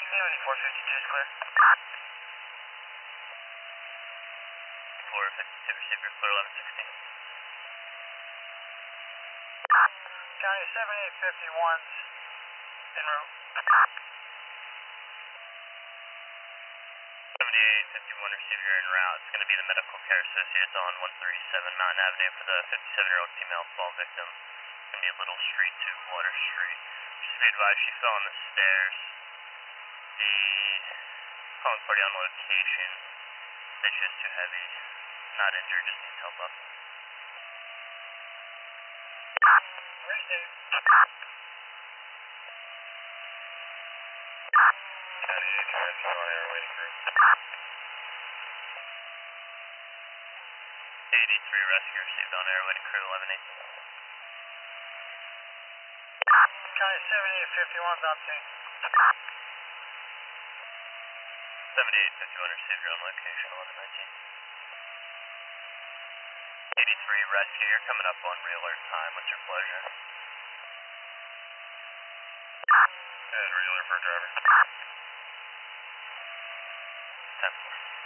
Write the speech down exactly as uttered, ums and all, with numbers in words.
seventy-four fifty-two is clear. four fifty-two receiver, clear eleven sixteen. County seventy-eight fifty-one's en route. seventy-eight fifty-one receiver en route. It's going to be the Medical Care Associates on one thirty-seven Mountain Avenue for the fifty-seven-year-old female fall victim. It's going to be Little Street to Water Street. Just to be advised, she fell on the stairs. The calling party on location. It's just too heavy. Not injured, just needs help up. Appreciate it. County eighty rescue on air waiting crew. eighty-three rescue received on air waiting crew eleven eight. County seventy-eight fifty-one's on scene. seventy-eight fifty-one received on location eleven nineteen. eighty-three rescue, you're coming up on re-alert time. What's your pleasure? And re-alert for driver. ten four.